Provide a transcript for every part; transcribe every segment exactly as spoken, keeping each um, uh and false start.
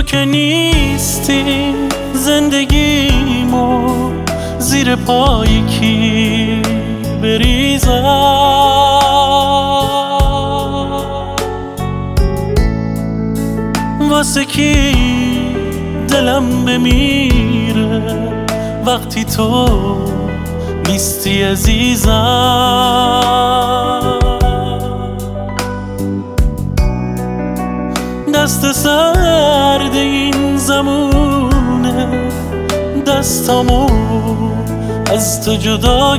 که نیستی زندگیمو زیر پای کی بریزم؟ واسه کی دلم بمیره وقتی تو نیستی عزیزم؟ دست سرد این زمونه دستامو از تو جدا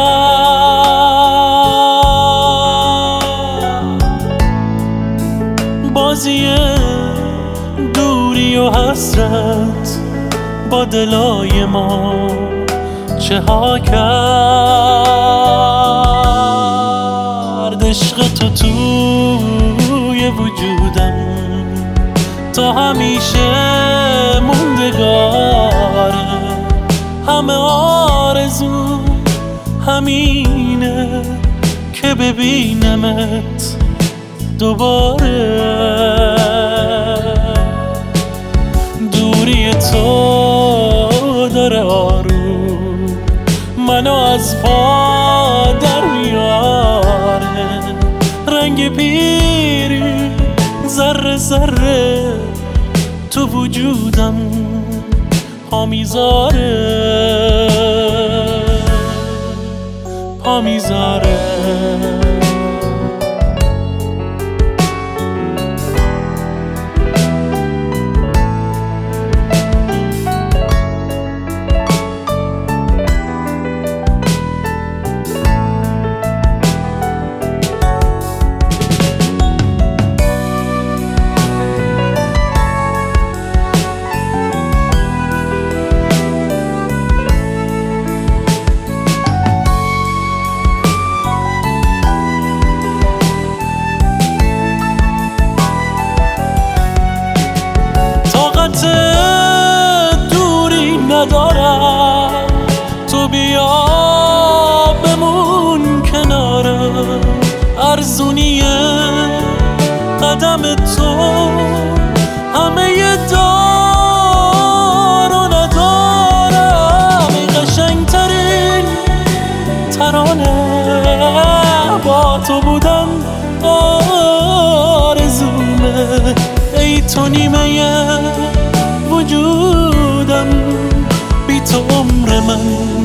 کرد. بازی دوری و حسرت با دلای ما چه ها کرد. عشق تو توی وجودم تا همیشه موندگاره. همه آرزو همینه که ببینمت دوباره. دوری تو داره آروم منو از پا در میاره. رنگ پیری ذره ذره تو وجودم پا میذاره پا میذاره. دوری ندارم تو بیا بمون کنارم. ارزونیه قدم تو همه دار و ندارم. ای قشنگترین ترانه با تو بودن آرزومه. ای تو نیمه وجودم بی تو عمر من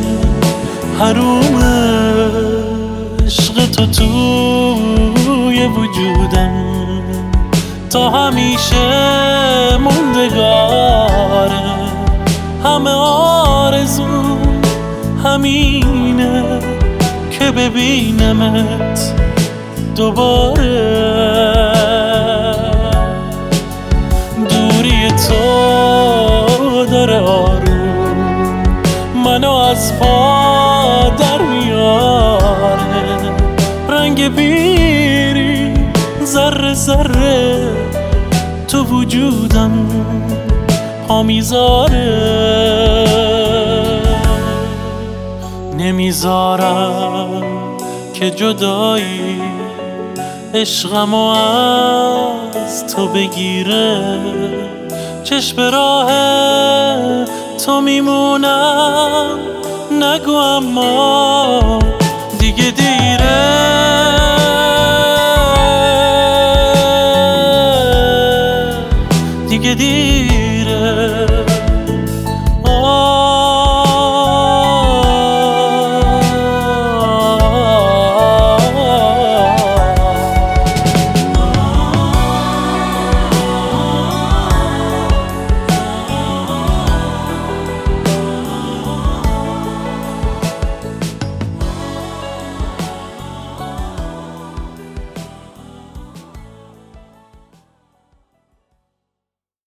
حرومه. عشق تو توی وجودم تا همیشه موندگاره. همه آرزو همینه که ببینمت دوباره. دوری تو داره آروم منو از پا در میاره. رنگ پیری ذره ذره تو وجودم پا میذاره. نمیذارم که جدایی عشقمو از تو بگیره. چشم راه تو میمونم نگو اما